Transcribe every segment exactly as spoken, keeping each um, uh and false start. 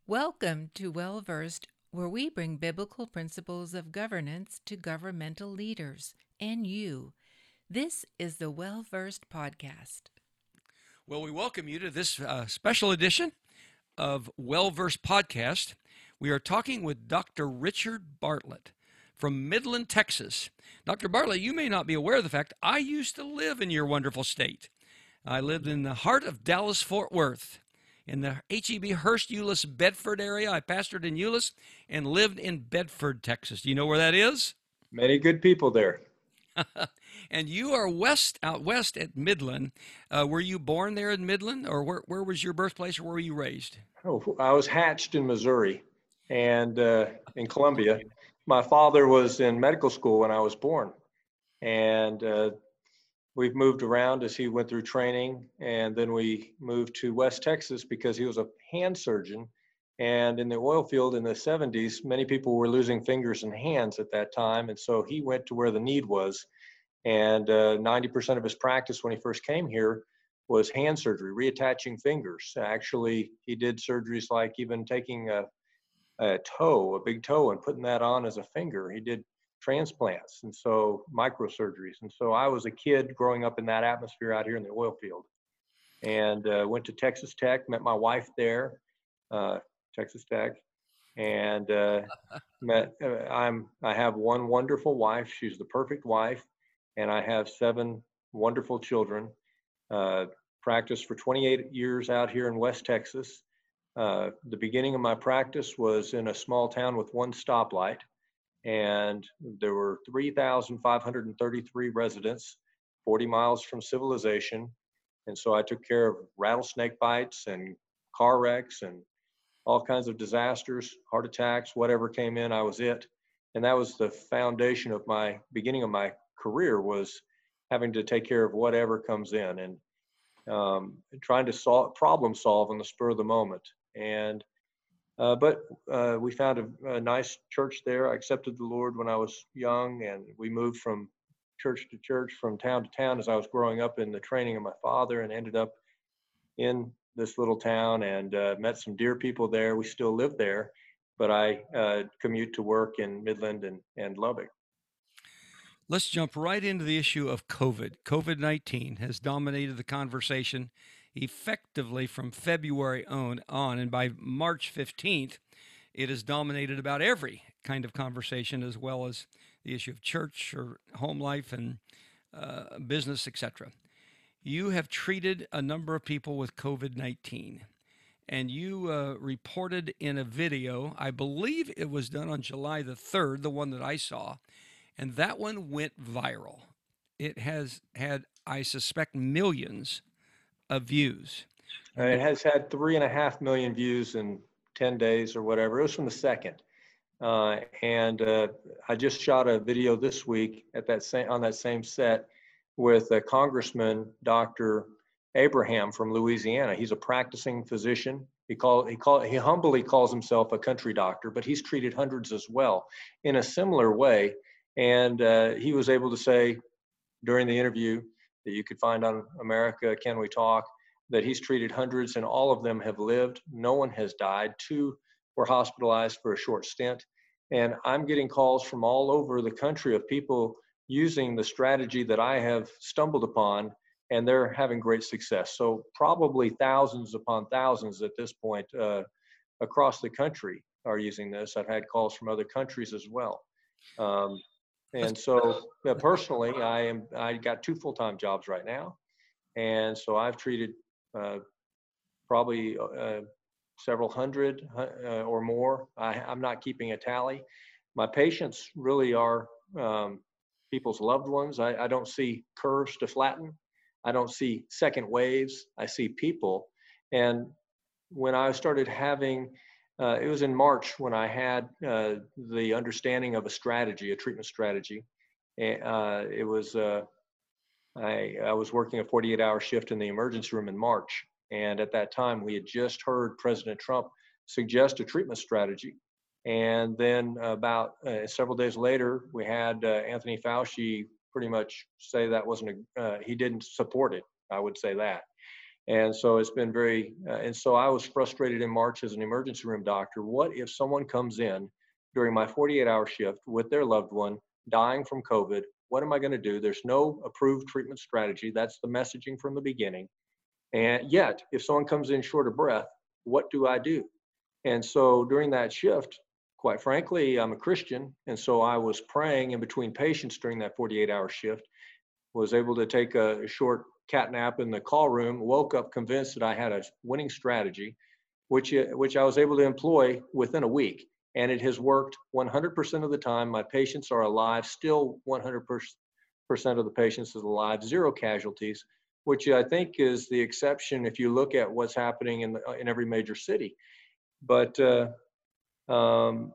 Welcome to Well Versed, where we bring biblical principles of governance to governmental leaders and you. This is the Well Versed Podcast. Well, we welcome you to this uh, special edition of Well Versed Podcast. We are talking with Doctor Richard Bartlett from Midland, Texas. Doctor Bartlett, you may not be aware of the fact I used to live in your wonderful state. I lived in the heart of Dallas-Fort Worth, in the H E B Hurst, Euless, Bedford area. I pastored in Euless and lived in Bedford, Texas. Do you know where that is? Many good people there. And you are west, out west at Midland. Uh, were you born there in Midland, or where, where was your birthplace, or where were you raised? Oh, I was hatched in Missouri and uh, in Columbia. My father was in medical school when I was born, and uh, we've moved around as he went through training, and then we moved to West Texas because he was a hand surgeon. And in the oil field in the seventies, many people were losing fingers and hands at that time, and so he went to where the need was. And uh, ninety percent of his practice when he first came here was hand surgery, reattaching fingers. Actually, he did surgeries like even taking a, a toe, a big toe, and putting that on as a finger. He did transplants and so microsurgeries. And so I was a kid growing up in that atmosphere out here in the oil field, and uh, went to Texas Tech, met my wife there, uh, Texas Tech, and uh, met. Uh, I'm I have one wonderful wife. She's the perfect wife, and I have seven wonderful children. Uh, practiced for twenty-eight years out here in West Texas. Uh, the beginning of my practice was in a small town with one stoplight, and there were three thousand five hundred thirty-three residents, forty miles from civilization. And so I took care of rattlesnake bites and car wrecks and all kinds of disasters, heart attacks, whatever came in, I was it. And that was the foundation of my beginning of my career, was having to take care of whatever comes in, and um, trying to solve problem solve on the spur of the moment. And uh, but uh, we found a, a nice church there. I accepted the Lord when I was young, and we moved from church to church, from town to town as I was growing up in the training of my father, and ended up in this little town and uh, met some dear people there. We still live there, but I uh, commute to work in Midland and, and Lubbock. Let's jump right into the issue of COVID. COVID nineteen has dominated the conversation effectively from February on, on, and by March fifteenth, it has dominated about every kind of conversation, as well as the issue of church or home life and uh, business, et cetera. You have treated a number of people with COVID nineteen, and you uh, reported in a video, I believe it was done on July the third, the one that I saw, and that one went viral. It has had, I suspect, millions of views. Uh, it has had three and a half million views in ten days or whatever. It was from the second. Uh, and uh, I just shot a video this week at that same on that same set with a Congressman, Doctor Abraham from Louisiana. He's a practicing physician. He call he call he humbly calls himself a country doctor, but he's treated hundreds as well in a similar way. And uh, he was able to say during the interview that you could find on America Can We Talk that he's treated hundreds, and all of them have lived. No one has died. Two were hospitalized for a short stint. And I'm getting calls from all over the country of people using the strategy that I have stumbled upon, and they're having great success. So probably thousands upon thousands at this point uh, across the country are using this. I've had calls from other countries as well. Um, and so uh, personally, I am I got two full-time jobs right now, and so I've treated uh, probably uh, several hundred uh, or more. I, I'm not keeping a tally. My patients really are um, people's loved ones. I, I don't see curves to flatten. I don't see second waves. I see people. And when I started having, uh, it was in March when I had uh, the understanding of a strategy, a treatment strategy. And, uh, it was, uh, I, I was working a forty-eight hour shift in the emergency room in March. And at that time, we had just heard President Trump suggest a treatment strategy. And then about uh, several days later, we had uh, Anthony Fauci pretty much say that wasn't a, uh, he didn't support it. I would say that. And so it's been very, uh, and so I was frustrated in March as an emergency room doctor. What if someone comes in during my forty-eight hour shift with their loved one dying from COVID? What am I going to do? There's no approved treatment strategy. That's the messaging from the beginning. And yet, if someone comes in short of breath, what do I do? And so during that shift, quite frankly, I'm a Christian. And so I was praying in between patients during that forty-eight hour shift, was able to take a short cat nap in the call room, woke up convinced that I had a winning strategy, which, which I was able to employ within a week. And it has worked one hundred percent of the time. My patients are alive, still one hundred percent of the patients is alive, zero casualties, which I think is the exception if you look at what's happening in, the, in every major city. But uh, um,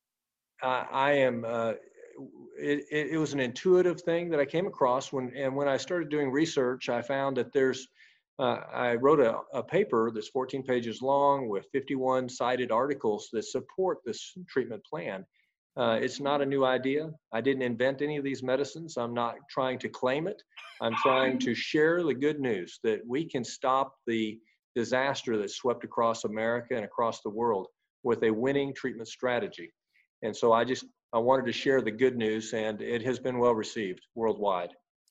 I, I am, uh, it, it, it was an intuitive thing that I came across when, and when I started doing research, I found that there's, uh, I wrote a, a paper that's fourteen pages long with fifty-one cited articles that support this treatment plan. Uh, it's not a new idea. I didn't invent any of these medicines. I'm not trying to claim it. I'm trying to share the good news that we can stop the disaster that swept across America and across the world with a winning treatment strategy. And so I just, I wanted to share the good news, and it has been well received worldwide.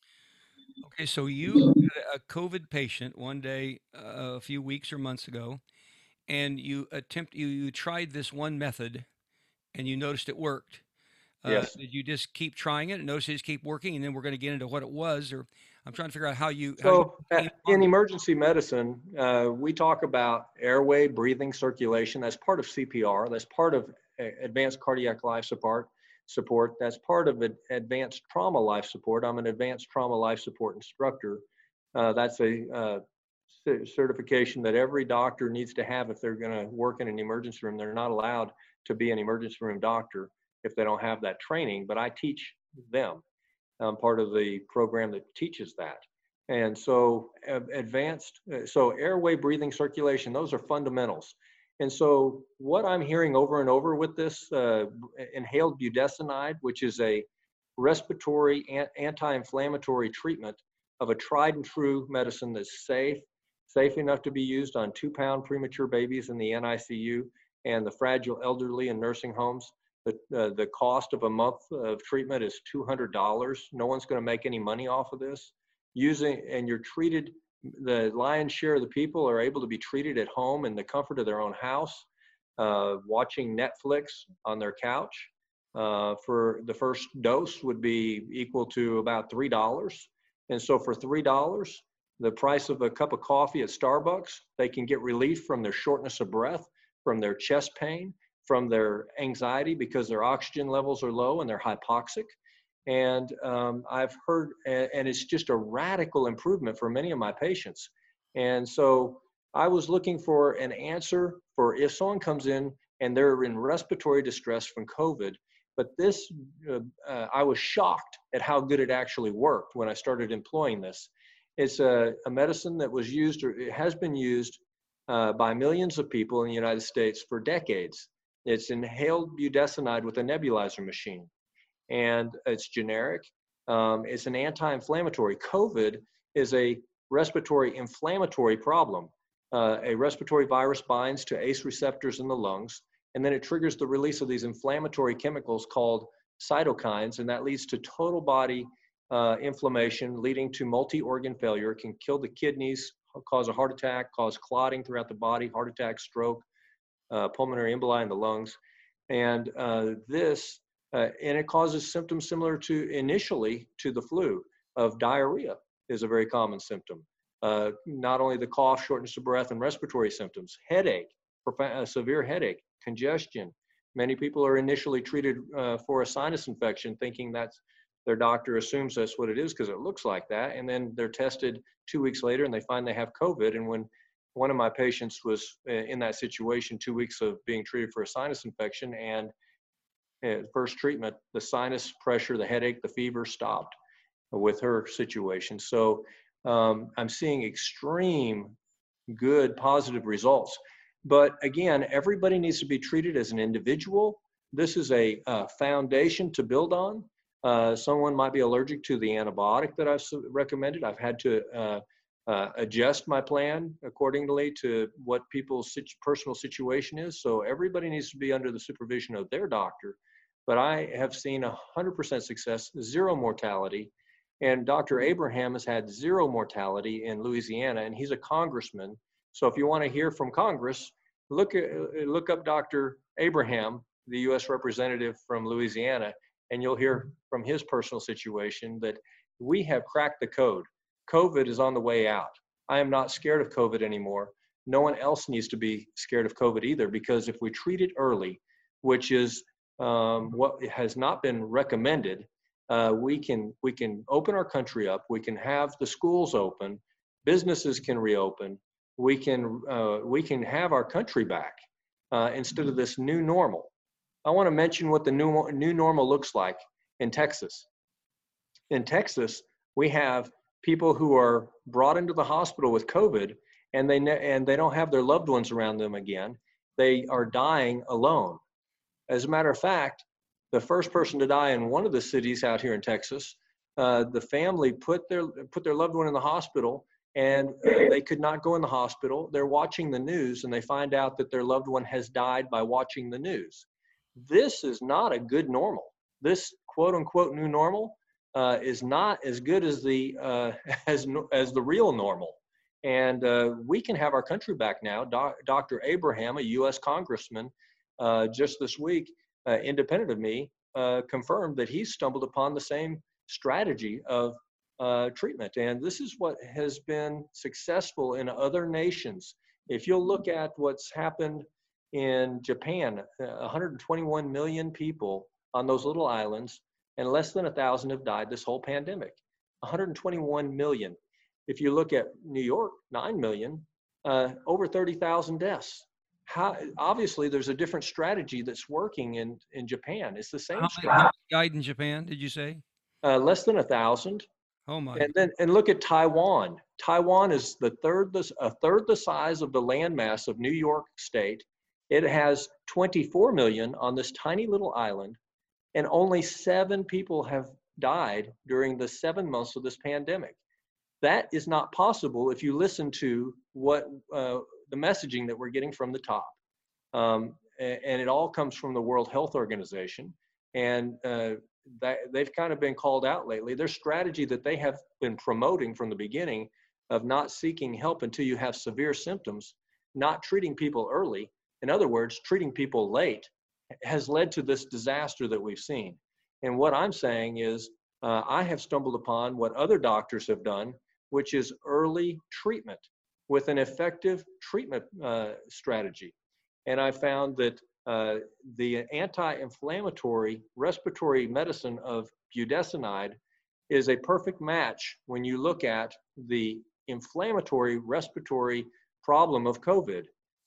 Okay, so you had a COVID patient one day uh, a few weeks or months ago, and you attempt you, you tried this one method, and you noticed it worked. Uh, Yes. did you just keep trying it and notice it just keep working, and then we're going to get into what it was, or I'm trying to figure out how you how you So uh, came on in it. emergency medicine, uh, we talk about airway, breathing, circulation. That's part of C P R. That's part of uh, advanced cardiac life support. Support. That's part of ad- advanced trauma life support. I'm an advanced trauma life support instructor. Uh, that's a uh, c- certification that every doctor needs to have if they're going to work in an emergency room. They're not allowed to be an emergency room doctor if they don't have that training, but I teach them. I'm part of the program that teaches that. And so uh, advanced, uh, so airway, breathing, circulation, those are fundamentals. And so what I'm hearing over and over with this uh, inhaled budesonide, which is a respiratory an- anti-inflammatory treatment of a tried and true medicine that's safe, safe enough to be used on two pound premature babies in the N I C U and the fragile elderly in nursing homes. The, uh, the cost of a month of treatment is two hundred dollars. No one's going to make any money off of this. Using, and you're treated, the lion's share of the people are able to be treated at home in the comfort of their own house, uh, watching Netflix on their couch. Uh, for the first dose would be equal to about three dollars. And so for three dollars, the price of a cup of coffee at Starbucks, they can get relief from their shortness of breath, from their chest pain, from their anxiety because their oxygen levels are low and they're hypoxic. And um, I've heard, and, and it's just a radical improvement for many of my patients. And so I was looking for an answer for if someone comes in and they're in respiratory distress from COVID, but this, uh, uh, I was shocked at how good it actually worked when I started employing this. It's a, a medicine that was used, or it has been used uh, by millions of people in the United States for decades. It's inhaled budesonide with a nebulizer machine, and it's generic. Um, it's an anti-inflammatory. COVID is a respiratory inflammatory problem. Uh, a respiratory virus binds to A C E receptors in the lungs, and then it triggers the release of these inflammatory chemicals called cytokines, and that leads to total body uh, inflammation, leading to multi-organ failure. It can kill the kidneys, cause a heart attack, cause clotting throughout the body, heart attack, stroke, uh, pulmonary emboli in the lungs. And uh, this, uh, and it causes symptoms similar to initially to the flu of diarrhea is a very common symptom. Uh, not only the cough, shortness of breath, and respiratory symptoms, headache, profound, uh, severe headache, congestion. Many people are initially treated uh, for a sinus infection thinking that's their doctor assumes that's what it is because it looks like that. And then they're tested two weeks later and they find they have COVID. And when one of my patients was in that situation, two weeks of being treated for a sinus infection, and at first treatment, the sinus pressure, the headache, the fever stopped with her situation. So um, I'm seeing extreme good positive results. But again, everybody needs to be treated as an individual. This is a uh, foundation to build on. Uh, someone might be allergic to the antibiotic that I've recommended. I've had to uh, uh, adjust my plan accordingly to what people's situ- personal situation is. So everybody needs to be under the supervision of their doctor. But I have seen one hundred percent success, zero mortality. And Doctor Abraham has had zero mortality in Louisiana, and he's a congressman. So if you want to hear from Congress, look at, look up Doctor Abraham, the U S representative from Louisiana, and you'll hear from his personal situation that we have cracked the code. COVID is on the way out. I am not scared of COVID anymore. No one else needs to be scared of COVID either, because if we treat it early, which is um, what has not been recommended, uh, we can we can open our country up. We can have the schools open, businesses can reopen. We can uh, we can have our country back uh, instead of this new normal. I want to mention what the new new normal looks like in Texas. In Texas, we have people who are brought into the hospital with COVID, and they and they don't have their loved ones around them again. They are dying alone. As a matter of fact, the first person to die in one of the cities out here in Texas, uh, the family put their put their loved one in the hospital, and they could not go in the hospital. They're watching the news, and they find out that their loved one has died by watching the news. This is not a good normal. This quote unquote new normal uh, is not as good as the uh, as as the real normal. And uh, we can have our country back now. Doc, Doctor Abraham, a U S congressman, uh, just this week, uh, independent of me, uh, confirmed that he's stumbled upon the same strategy of uh, treatment. And this is what has been successful in other nations. If you'll look at what's happened in Japan, uh, one hundred twenty-one million people on those little islands, and less than a thousand have died this whole pandemic. one hundred twenty-one million. If you look at New York, nine million, uh, over thirty thousand deaths. How, obviously, there's a different strategy that's working in, in Japan. It's the same How many, how strategy. many died in Japan, did you say? Uh, less than a thousand. Oh my. And then and look at Taiwan. Taiwan is the third the, a third the size of the landmass of New York State. It has twenty-four million on this tiny little island, and only seven people have died during the seven months of this pandemic. That is not possible if you listen to what uh, the messaging that we're getting from the top. Um, and, and it all comes from the World Health Organization. And uh, that, they've kind of been called out lately. Their strategy that they have been promoting from the beginning of not seeking help until you have severe symptoms, not treating people early, in other words, treating people late, has led to this disaster that we've seen. And what I'm saying is, uh, I have stumbled upon what other doctors have done, which is early treatment with an effective treatment uh, strategy. And I found that uh, the anti-inflammatory respiratory medicine of budesonide is a perfect match when you look at the inflammatory respiratory problem of COVID.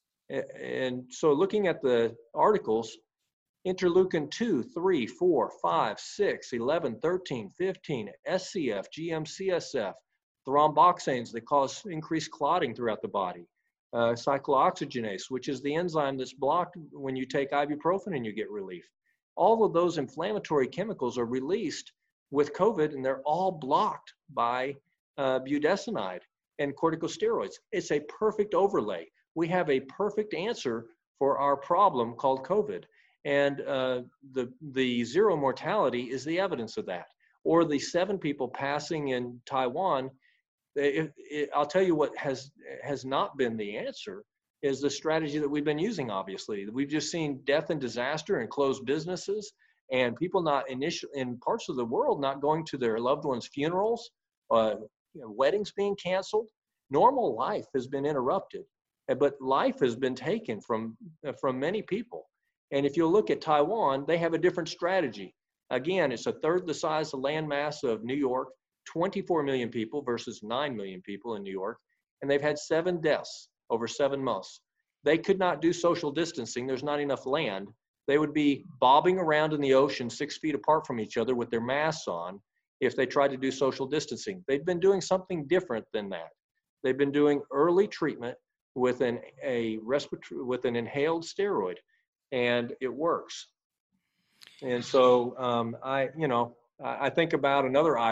And so looking at the articles, interleukin two, three, four, five, six, eleven, thirteen, fifteen, S C F, G M C S F, thromboxanes that cause increased clotting throughout the body, uh, cyclooxygenase, which is the enzyme that's blocked when you take ibuprofen and you get relief. All of those inflammatory chemicals are released with COVID, and they're all blocked by uh, budesonide and corticosteroids. It's a perfect overlay. We have a perfect answer for our problem called COVID. And uh, the, the zero mortality is the evidence of that. Or the seven people passing in Taiwan. It, it, I'll tell you what has, has not been the answer is the strategy that we've been using, obviously. We've just seen death and disaster and closed businesses, and people not initial in parts of the world not going to their loved ones' funerals, uh, you know, weddings being canceled. Normal life has been interrupted, but life has been taken from, from many people. And if you look at Taiwan, they have a different strategy. Again, it's a third the size of landmass of New York, twenty-four million people versus nine million people in New York, and they've had seven deaths over seven months. They could not do social distancing. There's not enough land. They would be bobbing around in the ocean six feet apart from each other with their masks on if they tried to do social distancing. They've been doing something different than that. They've been doing early treatment with an, a respiratory, with an inhaled steroid, and it works. And so um, I, you know, I think about another island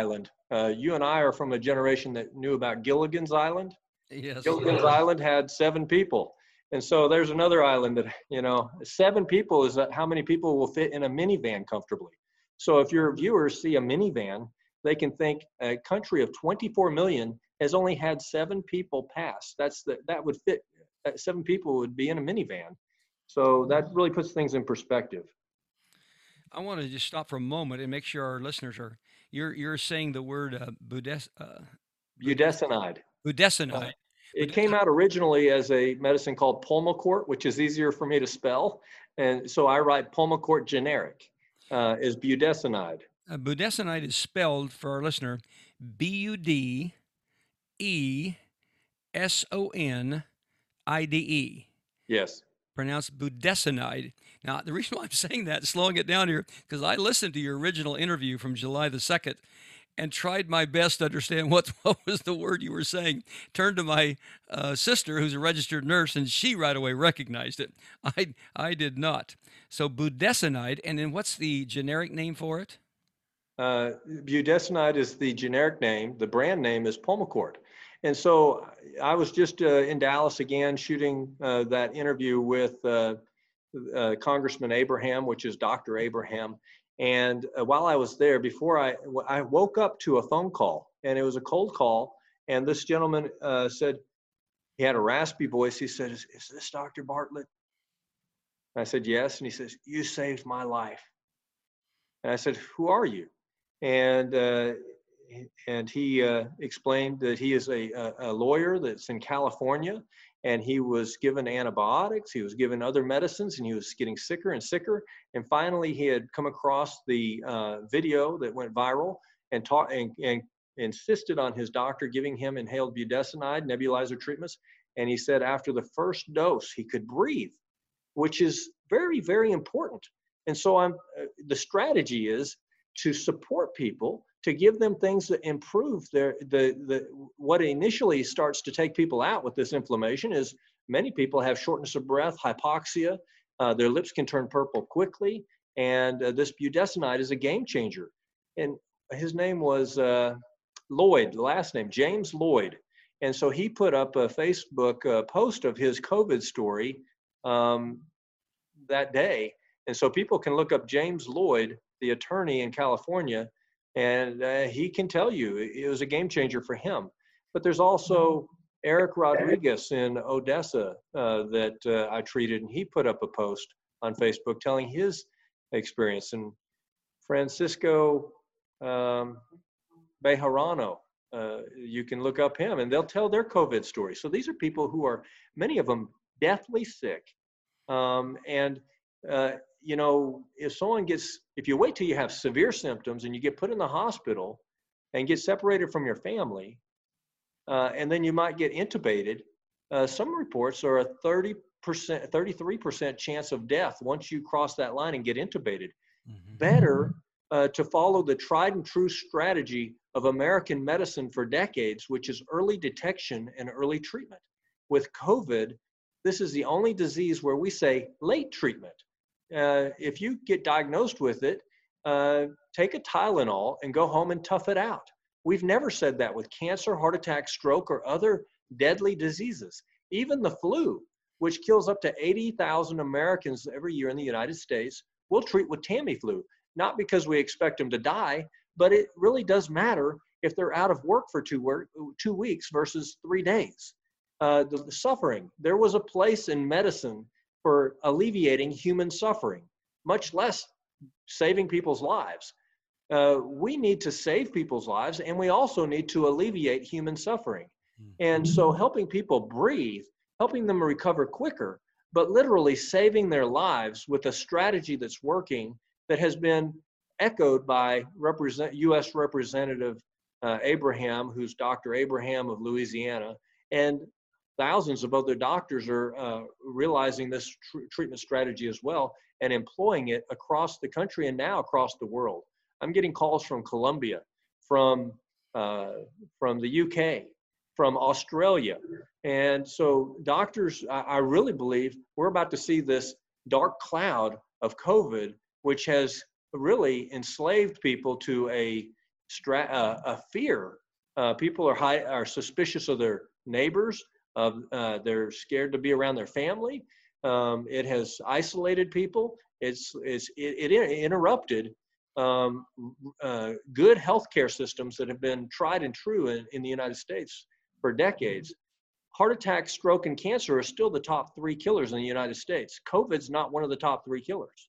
Uh, you and I are from a generation that knew about Gilligan's Island. Yes. Gilligan's Island had seven people. And so there's another island that, you know, seven people is how many people will fit in a minivan comfortably. So if your viewers see a minivan, they can think a country of twenty-four million has only had seven people pass. That's the, that would fit, uh, seven people would be in a minivan. So that really puts things in perspective. I want to just stop for a moment and make sure our listeners are, you're, you're saying the word uh, Budes, uh, Budesonide. budesonide. Uh, it came out originally as a medicine called Pulmicort, which is easier for me to spell. And so I write Pulmicort generic, uh, is budesonide. Uh, budesonide is spelled, for our listener, B U D E S O N I D E. Yes. Pronounced budesonide. Now, the reason why I'm saying that, slowing it down here, because I listened to your original interview from July the second and tried my best to understand what, what was the word you were saying. Turned to my uh, sister, who's a registered nurse, and she right away recognized it. I, I did not. So budesonide, and then what's the generic name for it? Uh, budesonide is the generic name. The brand name is Pulmicort. And so I was just uh, in Dallas again shooting uh, that interview with uh, uh, Congressman Abraham, which is Doctor Abraham. And uh, while I was there, before I, I woke up to a phone call, and it was a cold call. And this gentleman uh, said, he had a raspy voice. He said, is, is this Doctor Bartlett? And I said, yes. And he says, you saved my life. And I said, who are you? And uh, and he uh, explained that he is a, a lawyer that's in California, and he was given antibiotics, he was given other medicines, and he was getting sicker and sicker. And finally, he had come across the uh, video that went viral and taught and, and insisted on his doctor giving him inhaled budesonide nebulizer treatments. And he said after the first dose, he could breathe, which is very, very important. And so I'm uh, the strategy is to support people, to give them things that improve their, the, the, what initially starts to take people out with this inflammation is many people have shortness of breath, hypoxia, uh, their lips can turn purple quickly, and uh, this budesonide is a game changer. And his name was uh, Lloyd, the last name, James Lloyd. And so he put up a Facebook uh, post of his COVID story um, that day. And so people can look up James Lloyd, the attorney in California, and uh, he can tell you it was a game changer for him. But there's also Eric Rodriguez in Odessa uh, that uh, I treated, and he put up a post on Facebook telling his experience. And Francisco um, Bejarano, uh, you can look up him, and they'll tell their COVID story. So these are people who are, many of them, deathly sick. Um, and uh, you know, if someone gets, if you wait till you have severe symptoms and you get put in the hospital and get separated from your family, uh, and then you might get intubated, uh, some reports are a thirty percent, thirty-three percent chance of death once you cross that line and get intubated. Mm-hmm. Better uh, to follow the tried and true strategy of American medicine for decades, which is early detection and early treatment. With COVID, this is the only disease where we say late treatment. Uh, if you get diagnosed with it, uh, take a Tylenol and go home and tough it out. We've never said that with cancer, heart attack, stroke, or other deadly diseases. Even the flu, which kills up to eighty thousand Americans every year in the United States, we'll treat with Tamiflu, not because we expect them to die, but it really does matter if they're out of work for two, work, two weeks versus three days. Uh, the, the suffering, there was a place in medicine for alleviating human suffering, much less saving people's lives. Uh, we need to save people's lives, and we also need to alleviate human suffering. And so helping people breathe, helping them recover quicker, but literally saving their lives with a strategy that's working, that has been echoed by represent, U S Representative uh, Abraham, who's Doctor Abraham of Louisiana, and thousands of other doctors are uh, realizing this tr- treatment strategy as well and employing it across the country and now across the world. I'm getting calls from Colombia, from uh, from the U K, from Australia. And so doctors, I, I really believe we're about to see this dark cloud of COVID, which has really enslaved people to a stra- uh, a fear. Uh, people are high, are suspicious of their neighbors. Of uh, they're scared to be around their family. Um, it has isolated people. It's, it's it, it interrupted um, uh, good healthcare systems that have been tried and true in, in the United States for decades. Heart attack, stroke, and cancer are still the top three killers in the United States. COVID's not one of the top three killers.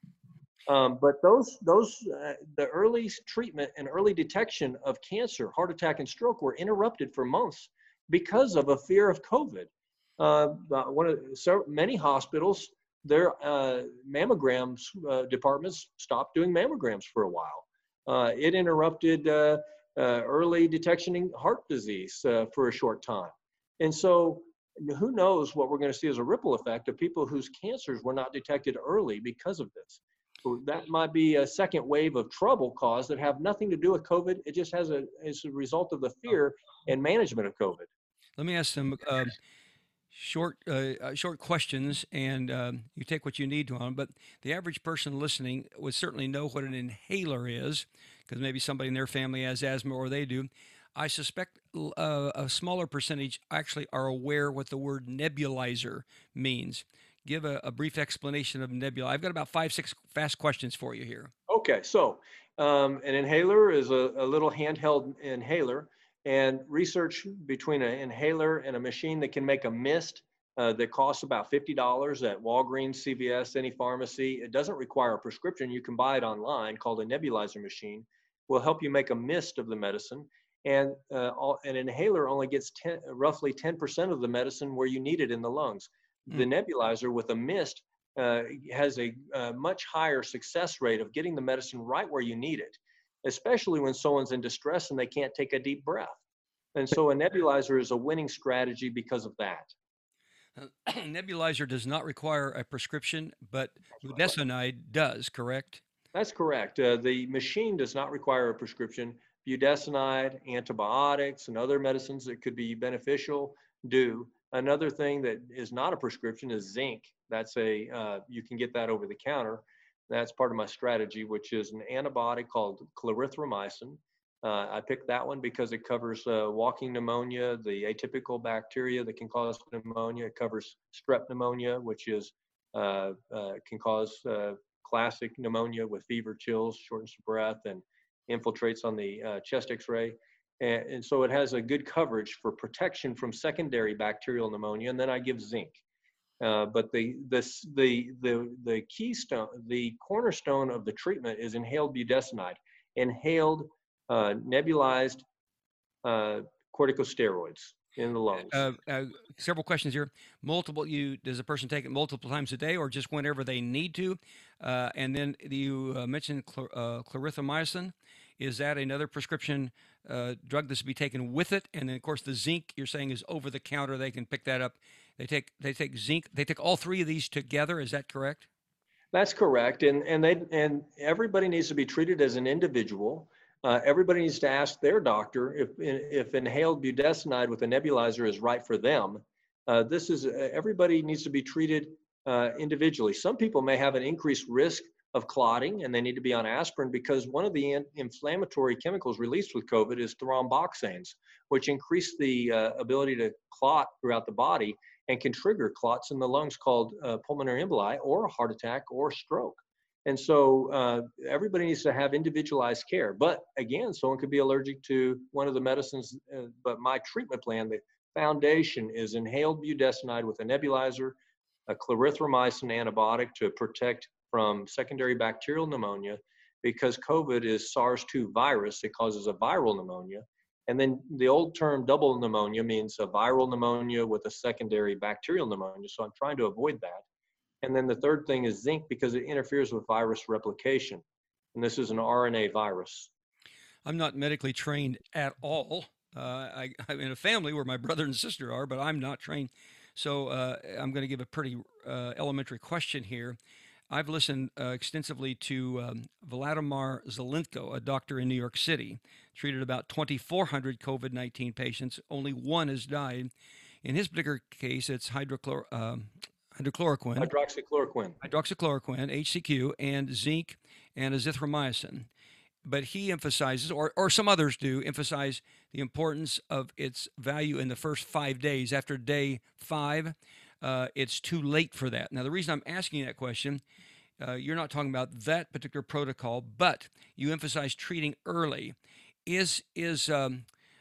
Um, but those, those, uh, the early treatment and early detection of cancer, heart attack, and stroke were interrupted for months because of a fear of COVID. Uh, one of so many hospitals, their uh, mammograms uh, departments stopped doing mammograms for a while. Uh, it interrupted uh, uh, early detection in heart disease uh, for a short time. And so who knows what we're going to see as a ripple effect of people whose cancers were not detected early because of this. So that might be a second wave of trouble caused that have nothing to do with COVID. It just has a, it's a result of the fear and management of COVID. Let me ask some uh, short uh, short questions, and um, you take what you need to on them. But the average person listening would certainly know what an inhaler is, because maybe somebody in their family has asthma or they do. I suspect uh, a smaller percentage actually are aware what the word nebulizer means. Give a, a brief explanation of nebula. I've got about five, six fast questions for you here. Okay, so um, an inhaler is a, a little handheld inhaler, and research between an inhaler and a machine that can make a mist uh, that costs about fifty dollars at Walgreens, C V S, any pharmacy. It doesn't require a prescription. You can buy it online, called a nebulizer machine. Will help you make a mist of the medicine. And uh, all, an inhaler only gets ten, roughly ten percent of the medicine where you need it in the lungs. The nebulizer with a mist uh, has a, a much higher success rate of getting the medicine right where you need it, especially when someone's in distress and they can't take a deep breath. And so a nebulizer is a winning strategy because of that. Uh, nebulizer does not require a prescription, but budesonide does, correct? That's correct. Uh, the machine does not require a prescription. Budesonide, antibiotics, and other medicines that could be beneficial do. Another thing that is not a prescription is zinc. That's a, uh, you can get that over the counter. That's part of my strategy, which is an antibiotic called clarithromycin. Uh, I picked that one because it covers uh, walking pneumonia, the atypical bacteria that can cause pneumonia. It covers strep pneumonia, which is uh, uh, can cause uh, classic pneumonia with fever, chills, shortness of breath, and infiltrates on the uh, chest x-ray. And, and so it has a good coverage for protection from secondary bacterial pneumonia. And then I give zinc. Uh, but the, this, the, the, the keystone, the cornerstone of the treatment is inhaled budesonide, inhaled uh, nebulized uh, corticosteroids in the lungs. Uh, uh, several questions here. Multiple, you does a person take it multiple times a day or just whenever they need to? Uh, and then you uh, mentioned cl- uh, clarithromycin. Is that another prescription uh, drug that's to be taken with it? And then, of course, the zinc you're saying is over the counter. They can pick that up. They take they take zinc. They take all three of these together. Is that correct? That's correct. And and they and everybody needs to be treated as an individual. Uh, everybody needs to ask their doctor if if inhaled budesonide with a nebulizer is right for them. Uh, this is uh, everybody needs to be treated uh, individually. Some people may have an increased risk of clotting and they need to be on aspirin because one of the in- inflammatory chemicals released with COVID is thromboxanes, which increase the uh, ability to clot throughout the body and can trigger clots in the lungs called uh, pulmonary emboli or a heart attack or stroke. And so uh, everybody needs to have individualized care. But again, someone could be allergic to one of the medicines, uh, but my treatment plan, the foundation is inhaled budesonide with a nebulizer, a clarithromycin antibiotic to protect from secondary bacterial pneumonia, because COVID is SARS two virus. It causes a viral pneumonia. And then the old term double pneumonia means a viral pneumonia with a secondary bacterial pneumonia. So I'm trying to avoid that. And then the third thing is zinc because it interferes with virus replication. And this is an R N A virus. I'm not medically trained at all. Uh, I, I'm in a family where my brother and sister are, but I'm not trained. So uh, I'm going to give a pretty uh, elementary question here. I've listened uh, extensively to um, Vladimir Zelenko, a doctor in New York City, treated about twenty-four hundred COVID nineteen patients. Only one has died. In his particular case, it's hydrochlor- um, hydrochloroquine, Hydroxychloroquine. hydroxychloroquine, H C Q, and zinc and azithromycin. but he emphasizes, or, or some others do, emphasize the importance of its value in the first five days. After day five, uh, it's too late for that. Now, the reason I'm asking that question, uh, you're not talking about that particular protocol, but you emphasize treating early. Is is um,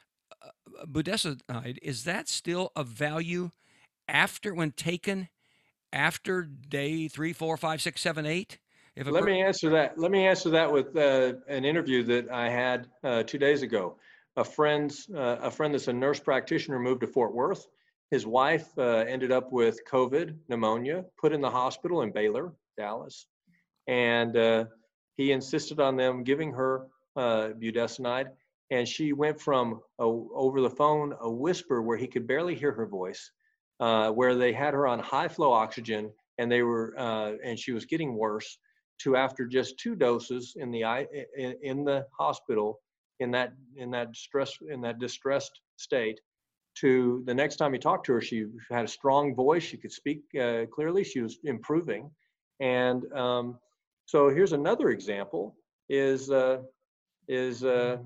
budesonide, is that still of value after, when taken after day three, four, five, six, seven, eight? If a Let per- me answer that. Let me answer that with uh, an interview that I had uh, two days ago. A friend's uh, a friend that's a nurse practitioner moved to Fort Worth. His wife uh, ended up with COVID, pneumonia, put in the hospital in Baylor, Dallas, and uh, he insisted on them giving her uh, budesonide. And she went from a, over the phone a whisper where he could barely hear her voice, uh, where they had her on high flow oxygen, and they were uh, and she was getting worse, to after just two doses in the in, in the hospital in that in that stress in that distressed state, to the next time you talked to her, she had a strong voice. She could speak uh, clearly. She was improving. And um, so here's another example is, uh, is uh,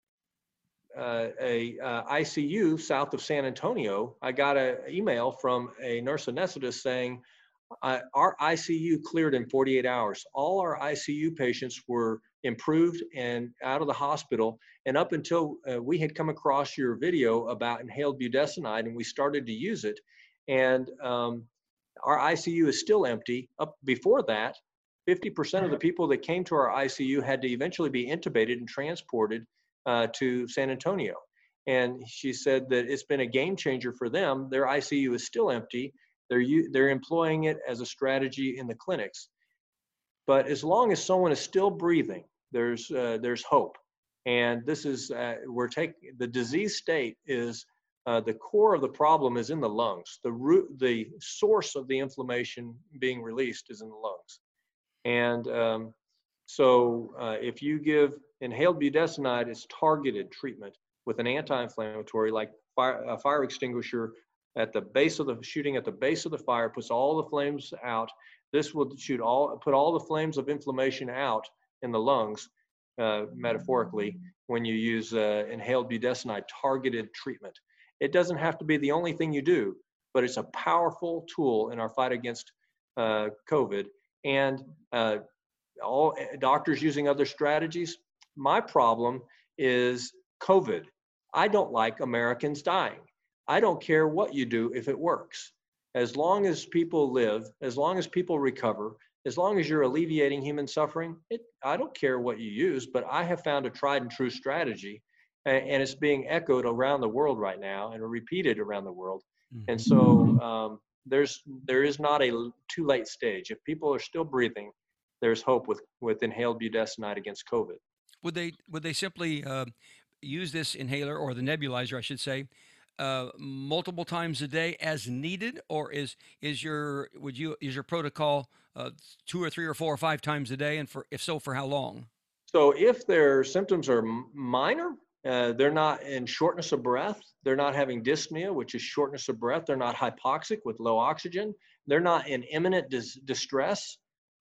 uh, a uh, I C U south of San Antonio. I got an email from a nurse anesthetist saying, uh, our I C U cleared in forty-eight hours. All our I C U patients were improved and out of the hospital. And up until uh, we had come across your video about inhaled budesonide and we started to use it. And um, our I C U is still empty. Up before that, fifty percent of the people that came to our I C U had to eventually be intubated and transported uh, to San Antonio. And she said that it's been a game changer for them. Their I C U is still empty. They're, they're employing it as a strategy in the clinics. But as long as someone is still breathing, there's, uh, there's hope. And this is, uh, we're taking, the disease state is, uh, the core of the problem is in the lungs. The root, the source of the inflammation being released is in the lungs. And um, so uh, if you give inhaled budesonide, it's targeted treatment with an anti-inflammatory like fire, a fire extinguisher at the base of the shooting at the base of the fire, puts all the flames out. This will shoot all, put all the flames of inflammation out in the lungs, uh, metaphorically, when you use uh, inhaled budesonide targeted treatment. It doesn't have to be the only thing you do, but it's a powerful tool in our fight against uh, COVID. And uh, all doctors using other strategies. My problem is COVID. I don't like Americans dying. I don't care what you do if it works. As long as people live, as long as people recover, as long as you're alleviating human suffering, it, I don't care what you use, but I have found a tried and true strategy, and, and it's being echoed around the world right now and repeated around the world. Mm-hmm. And so um, there's there is not a too late stage. If people are still breathing, there's hope with, with inhaled budesonide against COVID. Would they would they simply uh, use this inhaler, or the nebulizer, I should say, uh, multiple times a day as needed, or is is your would you is your protocol uh, two or three or four or five times a day, and for if so, for how long? So if their symptoms are minor, uh, they're not in shortness of breath, they're not having dyspnea, which is shortness of breath, they're not hypoxic with low oxygen, they're not in imminent dis- distress.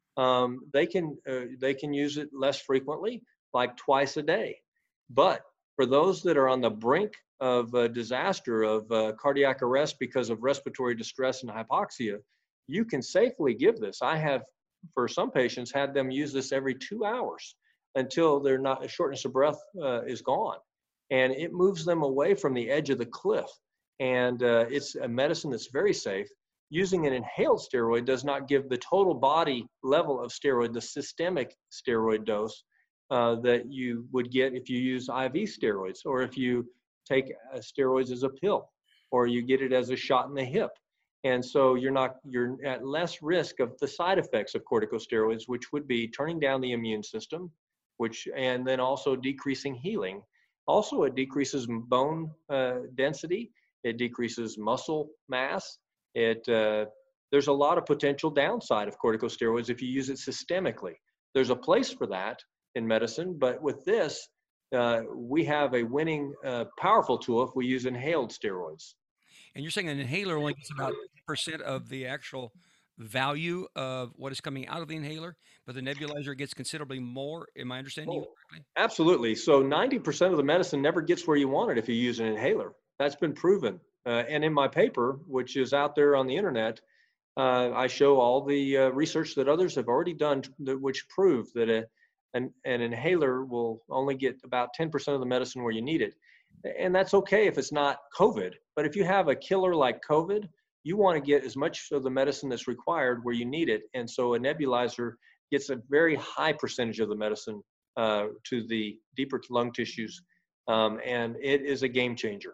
Um, they can uh, they can use it less frequently, like twice a day. But for those that are on the brink of uh, disaster, of uh, cardiac arrest because of respiratory distress and hypoxia, you can safely give this. I have, for some patients, had them use this every two hours until their not shortness of breath uh, is gone, and it moves them away from the edge of the cliff. And uh, it's a medicine that's very safe. Using an inhaled steroid does not give the total body level of steroid, the systemic steroid dose uh, that you would get if you use I V steroids, or if you take uh, steroids as a pill, or you get it as a shot in the hip. And so you're not, you're at less risk of the side effects of corticosteroids, which would be turning down the immune system, which, and then also decreasing healing. Also, it decreases bone uh, density, it decreases muscle mass. It, uh, there's a lot of potential downside of corticosteroids if you use it systemically. There's a place for that in medicine, but with this, uh, we have a winning, uh, powerful tool if we use inhaled steroids. And you're saying an inhaler only gets about ten percent of the actual value of what is coming out of the inhaler, but the nebulizer gets considerably more. Am I understanding you Oh, correctly? absolutely. So ninety percent of the medicine never gets where you want it if you use an inhaler. That's been proven. Uh, and in my paper, which is out there on the internet, uh, I show all the uh, research that others have already done, t- that, which prove that a, an, an inhaler will only get about ten percent of the medicine where you need it. And that's okay if it's not COVID. But if you have a killer like COVID, you want to get as much of the medicine that's required where you need it. And so a nebulizer gets a very high percentage of the medicine uh, to the deeper lung tissues. Um, and it is a game changer.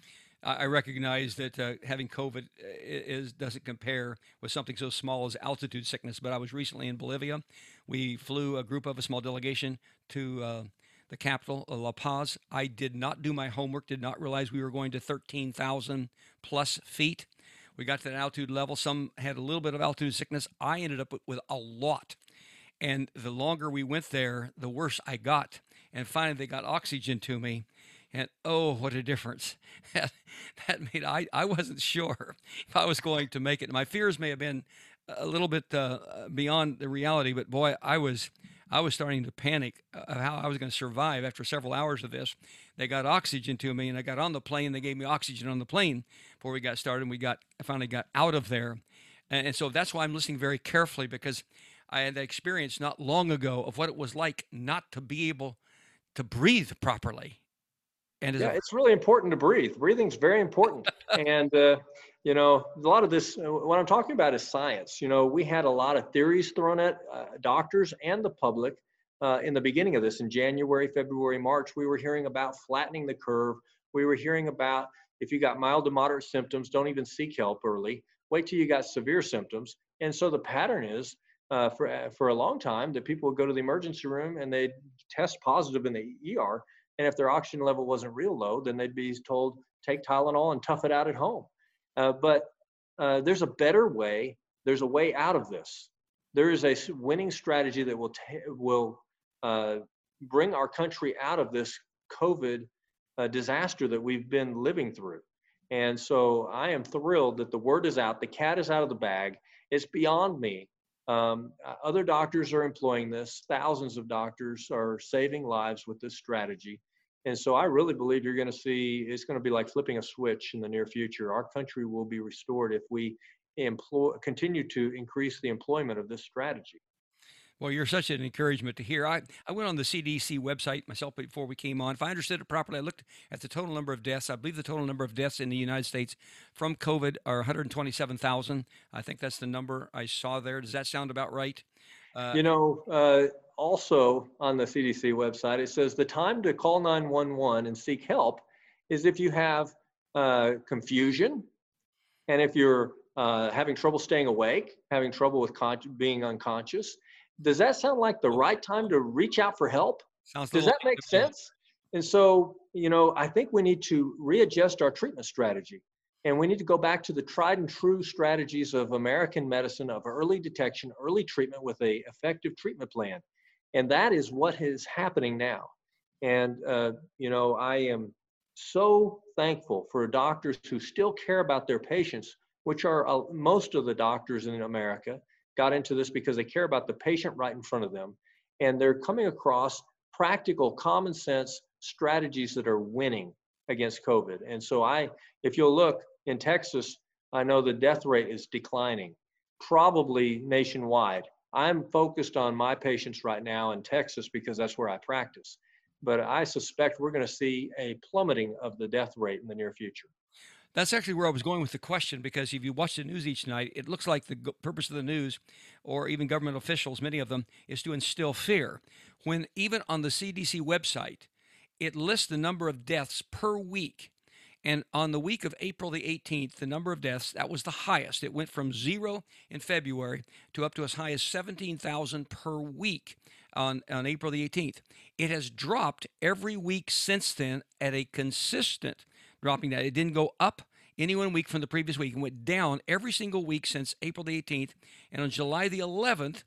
I I recognize that uh, having COVID i- is doesn't compare with something so small as altitude sickness. But I was recently in Bolivia. We flew a group of a small delegation to uh, the capital, uh, La Paz. I did not do my homework. Did not realize we were going to thirteen thousand plus feet. We got to that altitude level. Some had a little bit of altitude sickness. I ended up with, with a lot. And the longer we went there, the worse I got. And finally, they got oxygen to me. And oh, what a difference. That, that made, I, I wasn't sure if I was going to make it. My fears may have been a little bit uh, beyond the reality, but boy, I was, I was starting to panic of how I was going to survive after several hours of this. They got oxygen to me, and I got on the plane. They gave me oxygen on the plane before we got started. And we got, I finally got out of there. And, and so that's why I'm listening very carefully, because I had that experience not long ago of what it was like not to be able to breathe properly. And as Yeah, a it's really important to breathe. Breathing's very important. And, uh, you know, a lot of this, uh, what I'm talking about is science. You know, we had a lot of theories thrown at uh, doctors and the public uh, in the beginning of this. In January, February, March, we were hearing about flattening the curve. We were hearing about if you got mild to moderate symptoms, don't even seek help early. Wait till you got severe symptoms. And so the pattern is uh, for, uh, for a long time that people would go to the emergency room and they'd test positive in the E R. And if their oxygen level wasn't real low, then they'd be told, take Tylenol and tough it out at home. Uh, but uh, there's a better way. There's a way out of this. There is a winning strategy that will, ta- will uh, bring our country out of this COVID uh, disaster that we've been living through. And so I am thrilled that the word is out. The cat is out of the bag. It's beyond me. Um, uh, other doctors are employing this. Thousands of doctors are saving lives with this strategy. And so I really believe you're going to see it's going to be like flipping a switch in the near future. Our country will be restored if we employ, continue to increase the employment of this strategy. Well, you're such an encouragement to hear. I, I went on the C D C website myself before we came on. If I understood it properly, I looked at the total number of deaths. I believe the total number of deaths in the United States from COVID are one hundred twenty-seven thousand. I think that's the number I saw there. Does that sound about right? Uh, You know, uh, also on the C D C website, it says the time to call nine one one and seek help is if you have uh, confusion and if you're uh, having trouble staying awake, having trouble with con- being unconscious. Does that sound like the right time to reach out for help? sounds a Does little that make late to me. sense? And so, you know, I think we need to readjust our treatment strategy. And we need to go back to the tried and true strategies of American medicine of early detection, early treatment with a effective treatment plan. And that is what is happening now. And, uh, you know, I am so thankful for doctors who still care about their patients, which are uh, most of the doctors in America got into this because they care about the patient right in front of them. And they're coming across practical, common sense strategies that are winning against COVID. And so I, if you'll look in Texas, I know the death rate is declining, probably nationwide. I'm focused on my patients right now in Texas because that's where I practice. But I suspect we're going to see a plummeting of the death rate in the near future. That's actually where I was going with the question, because if you watch the news each night, it looks like the g- purpose of the news, or even government officials, many of them, is to instill fear. When even on the C D C website, it lists the number of deaths per week. And on the week of April the eighteenth, the number of deaths, that was the highest. It went from zero in February to up to as high as seventeen thousand per week on, on April the eighteenth. It has dropped every week since then at a consistent dropping that. It didn't go up any one week from the previous week. It went down every single week since April the eighteenth. And on July the eleventh,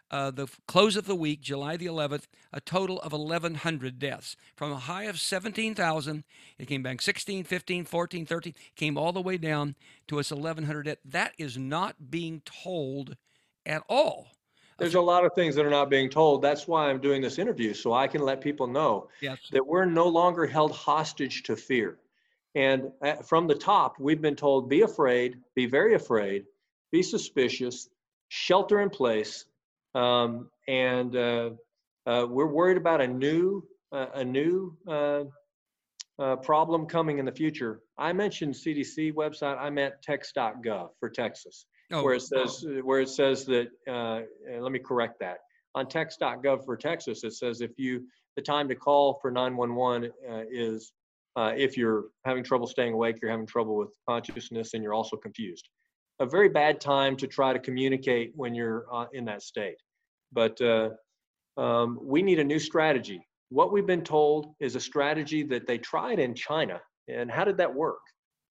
Uh, the f- close of the week, July the eleventh, a total of eleven hundred deaths. From a high of seventeen thousand, it came back sixteen, fifteen, fourteen, thirteen, came all the way down to its eleven hundred deaths. That is not being told at all. A There's th- a lot of things that are not being told. That's why I'm doing this interview, so I can let people know yes. that we're no longer held hostage to fear. And uh, from the top, we've been told, be afraid, be very afraid, be suspicious, shelter in place. Um, and uh, uh, we're worried about a new, uh, a new uh, uh, problem coming in the future. I mentioned C D C website. I meant text dot gov for Texas, Oh, where it says where it says that. Uh, let me correct that. On text dot gov for Texas, it says if you the time to call for nine one one uh, is uh, if you're having trouble staying awake, you're having trouble with consciousness, and you're also confused. A very bad time to try to communicate when you're uh, in that state. But uh, um, we need a new strategy. What we've been told is a strategy that they tried in China. And how did that work?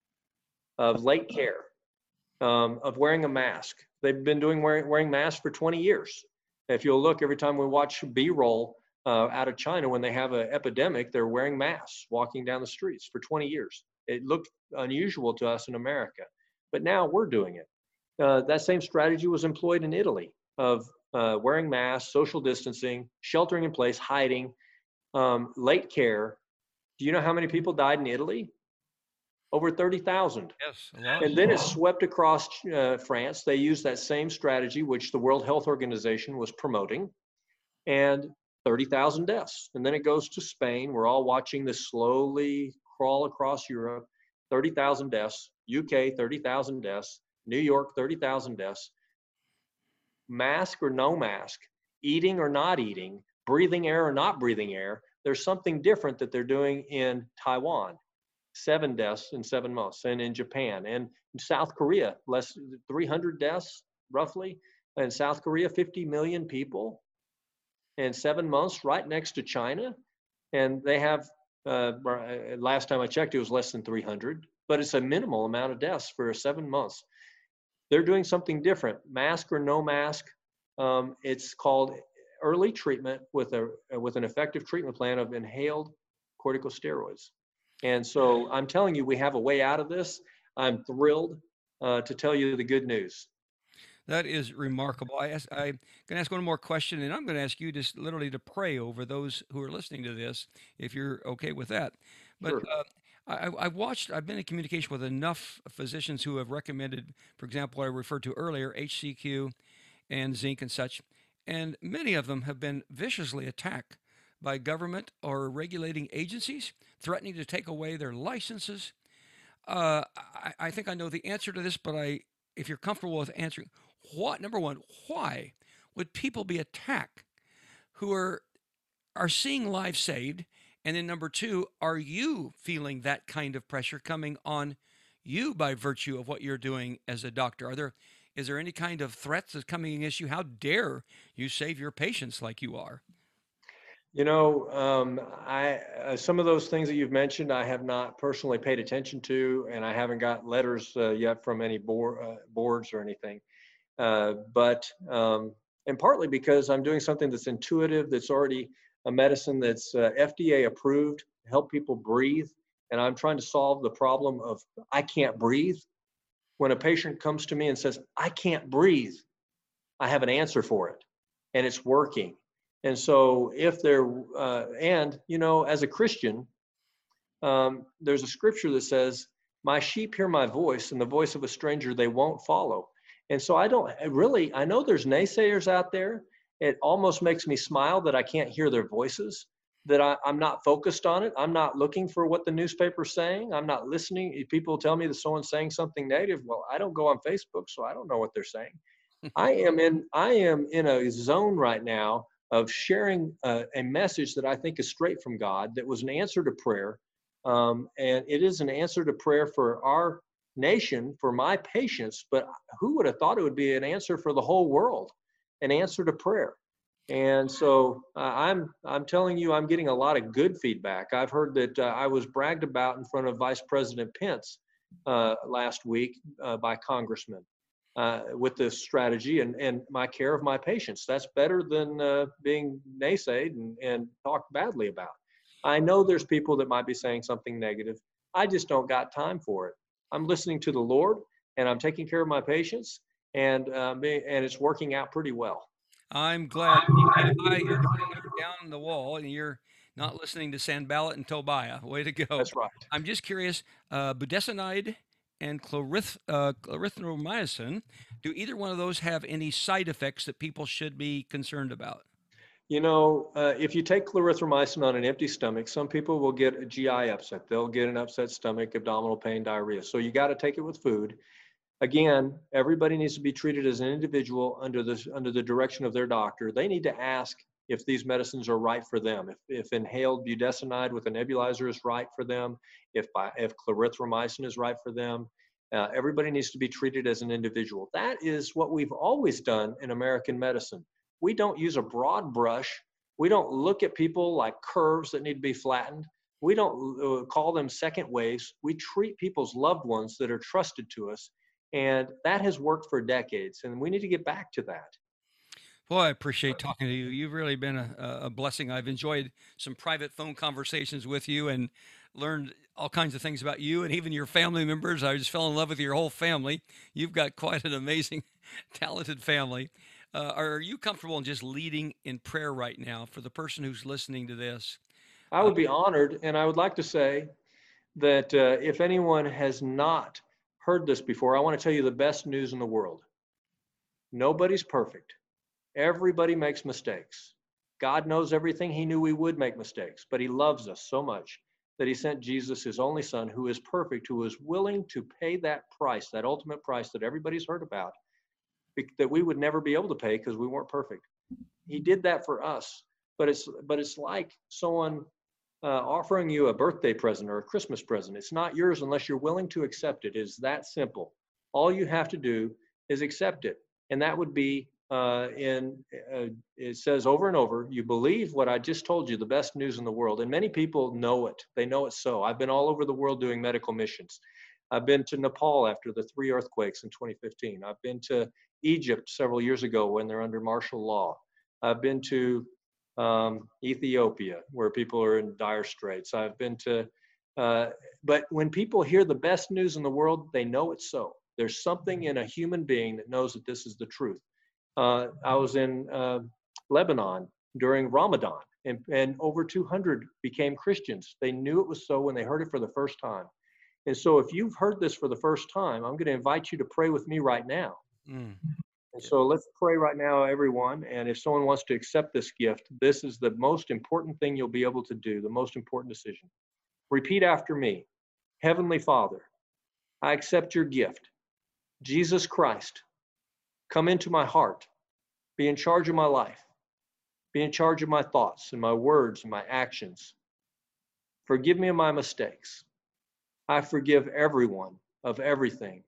Of late care, um, of wearing a mask. They've been doing wearing, wearing masks for twenty years. If you'll look, every time we watch B-roll uh, out of China, when they have an epidemic, they're wearing masks, walking down the streets for twenty years. It looked unusual to us in America, but now we're doing it. Uh, that same strategy was employed in Italy of uh, wearing masks, social distancing, sheltering in place, hiding, um, late care. Do you know how many people died in Italy? Over thirty thousand. yes, a lot. And then it swept across uh, France. They used that same strategy, which the World Health Organization was promoting, and thirty thousand deaths. And then it goes to Spain. We're all watching this slowly crawl across Europe. thirty thousand deaths. U K, thirty thousand deaths. New York, thirty thousand deaths. Mask or no mask, eating or not eating, breathing air or not breathing air, there's something different that they're doing in Taiwan. Seven deaths in seven months, and in Japan, and in South Korea, less three hundred deaths roughly. In South Korea, fifty million people in seven months, right next to China. And they have, uh, last time I checked, it was less than three hundred, but it's a minimal amount of deaths for seven months. They're doing something different, mask or no mask. Um, it's called early treatment with a with an effective treatment plan of inhaled corticosteroids. And so I'm telling you, we have a way out of this. I'm thrilled uh, to tell you the good news. That is remarkable. I ask, I'm going to ask one more question, and I'm going to ask you just literally to pray over those who are listening to this, if you're okay with that. But Sure. uh, I, I've watched, I've been in communication with enough physicians who have recommended, for example, what I referred to earlier, H C Q and zinc and such, and many of them have been viciously attacked by government or regulating agencies, threatening to take away their licenses. Uh, I, I think I know the answer to this, but I, if you're comfortable with answering, what number one, why would people be attacked who are are seeing lives saved? And then number two, are you feeling that kind of pressure coming on you by virtue of what you're doing as a doctor? Are there is there any kind of threats that's coming against you? How dare you save your patients like you are? You know, um, I uh, some of those things that you've mentioned, I have not personally paid attention to, and I haven't got letters uh, yet from any board, uh, boards or anything. Uh, but um, and partly because I'm doing something that's intuitive, that's already a medicine that's uh, F D A approved to help people breathe, and I'm trying to solve the problem of I can't breathe. When a patient comes to me and says, I can't breathe, I have an answer for it, and it's working. And so if they're, uh, and, you know, as a Christian, um, there's a scripture that says, my sheep hear my voice, and the voice of a stranger they won't follow. And so I don't really, I know there's naysayers out there. It almost makes me smile that I can't hear their voices, that I, I'm not focused on it. I'm not looking for what the newspaper's saying. I'm not listening. If people tell me that someone's saying something negative, well, I don't go on Facebook, so I don't know what they're saying. I am in, I am in a zone right now of sharing uh, a message that I think is straight from God, that was an answer to prayer. Um, and it is an answer to prayer for our nation, for my patients, but who would have thought it would be an answer for the whole world, an answer to prayer. And so uh, I'm, I'm telling you, I'm getting a lot of good feedback. I've heard that uh, I was bragged about in front of Vice President Pence uh, last week uh, by congressmen. uh, with this strategy and, and my care of my patients. That's better than uh, being naysayed and, and talked badly about. I know there's people that might be saying something negative. I just don't got time for it. I'm listening to the Lord, and I'm taking care of my patients, and uh, and it's working out pretty well. I'm glad Tobiah, you're, you're down the wall and you're not listening to Sanballat and Tobiah. Way to go. That's right. I'm just curious, uh, budesonide and clarith, uh, clarithromycin, do either one of those have any side effects that people should be concerned about? You know, uh, if you take clarithromycin on an empty stomach, some people will get a G I upset. They'll get an upset stomach, abdominal pain, diarrhea. So you got to take it with food. Again, everybody needs to be treated as an individual under the, under the direction of their doctor. They need to ask if these medicines are right for them, if, if inhaled budesonide with a nebulizer is right for them, if, if clarithromycin is right for them. Uh, everybody needs to be treated as an individual. That is what we've always done in American medicine. We don't use a broad brush. We don't look at people like curves that need to be flattened. We don't uh, call them second waves. We treat people's loved ones that are trusted to us. And that has worked for decades, and we need to get back to that. Boy, I appreciate talking to you. You've really been a, a blessing. I've enjoyed some private phone conversations with you and learned all kinds of things about you and even your family members. I just fell in love with your whole family. You've got quite an amazing, talented family. Uh, are you comfortable in just leading in prayer right now for the person who's listening to this? I would be honored, and I would like to say that uh, if anyone has not heard this before, I want to tell you the best news in the world. Nobody's perfect. Everybody makes mistakes. God knows everything. He knew we would make mistakes, but he loves us so much that he sent Jesus, his only son, who is perfect, who is willing to pay that price, that ultimate price that everybody's heard about, that we would never be able to pay because we weren't perfect. He did that for us, but it's but it's like someone uh, offering you a birthday present or a Christmas present. It's not yours unless you're willing to accept it. It's that simple. All you have to do is accept it. And that would be uh, in, uh, it says over and over, you believe what I just told you, the best news in the world. And many people know it. They know it so. I've been all over the world doing medical missions. I've been to Nepal after the three earthquakes in twenty fifteen. I've been to Egypt several years ago when they're under martial law. I've been to um, Ethiopia, where people are in dire straits. I've been to, uh, but when people hear the best news in the world, they know it's so. There's something in a human being that knows that this is the truth. Uh, I was in uh, Lebanon during Ramadan, and, and over two hundred became Christians. They knew it was so when they heard it for the first time. And so if you've heard this for the first time, I'm going to invite you to pray with me right now. Mm. And so let's pray right now, everyone. And if someone wants to accept this gift, this is the most important thing you'll be able to do, the most important decision. Repeat after me. Heavenly Father, I accept your gift. Jesus Christ, come into my heart. Be in charge of my life. Be in charge of my thoughts and my words and my actions. Forgive me of my mistakes. I forgive everyone of everything.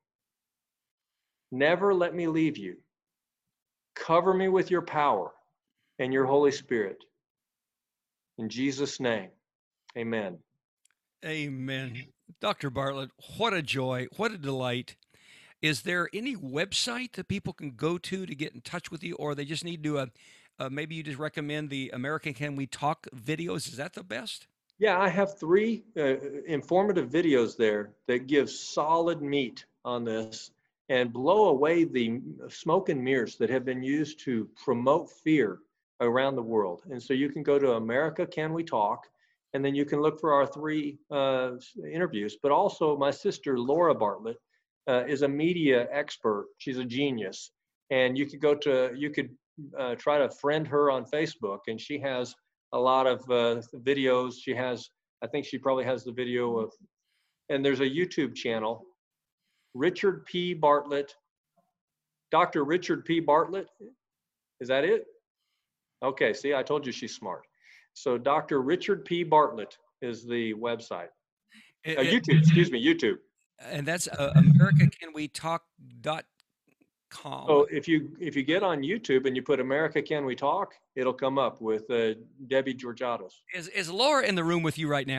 Never let me leave you. Cover me with your power and your Holy Spirit. In Jesus' name, amen. Amen. Doctor Bartlett, what a joy, what a delight. Is there any website that people can go to to get in touch with you, or they just need to, uh, uh, maybe you just recommend the American Can We Talk videos? Is that the best? Yeah, I have three uh, informative videos there that give solid meat on this and blow away the smoke and mirrors that have been used to promote fear around the world. And so you can go to America Can We Talk, and then you can look for our three uh, interviews. But also my sister, Laura Bartlett, uh, is a media expert. She's a genius. And you could go to, you could uh, try to friend her on Facebook, and she has a lot of uh, videos. She has, I think she probably has the video of, and there's a YouTube channel, Richard P. Bartlett, Doctor Richard P. Bartlett. Is that it? Okay, see, I told you she's smart. So Doctor Richard P. Bartlett is the website. Uh, YouTube, excuse me, YouTube. And that's uh, America Can We Talk dot com. So if you if you get on YouTube and you put America Can We Talk, it'll come up with uh, Debbie Georgatos. Is is Laura in the room with you right now?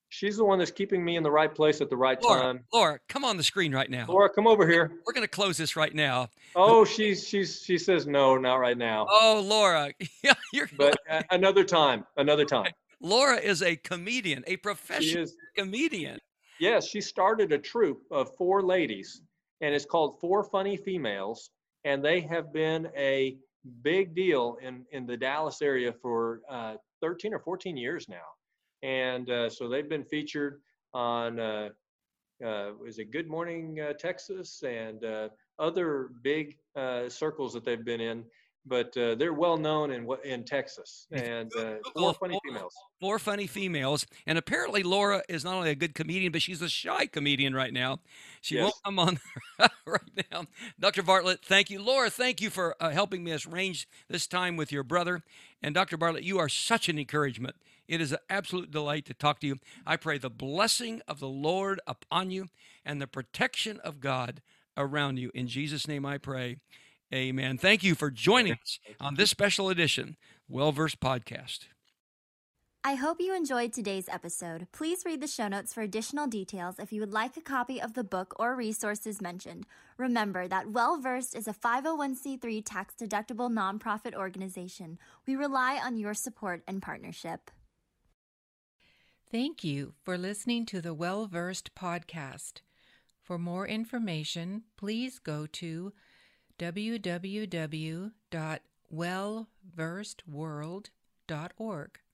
she's the one that's keeping me in the right place at the right Laura, time. Laura, come on the screen right now. Laura, come over here. We're going to close this right now. Oh, she's she's she says no, not right now. Oh, Laura, yeah, you're. But uh, another time, another time. Laura is a comedian, a professional is. comedian. Yes, she started a troupe of four ladies, and it's called Four Funny Females, and they have been a big deal in in the Dallas area for uh, thirteen or fourteen years now, and uh, so they've been featured on uh, uh, is it Good Morning uh, Texas and uh, other big uh, circles that they've been in. But uh, they're well known in in Texas, and uh, four funny females. Four funny females, and apparently Laura is not only a good comedian, but she's a shy comedian right now. She Yes. won't come on right now. Doctor Bartlett, thank you. Laura, thank you for uh, helping me arrange this time with your brother. And Doctor Bartlett, you are such an encouragement. It is an absolute delight to talk to you. I pray the blessing of the Lord upon you and the protection of God around you. In Jesus' name I pray. Amen. Thank you for joining us on this special edition, Well-Versed Podcast. I hope you enjoyed today's episode. Please read the show notes for additional details if you would like a copy of the book or resources mentioned. Remember that Well-Versed is a five oh one c three tax-deductible nonprofit organization. We rely on your support and partnership. Thank you for listening to the Well-Versed Podcast. For more information, please go to w w w dot well versed world dot org.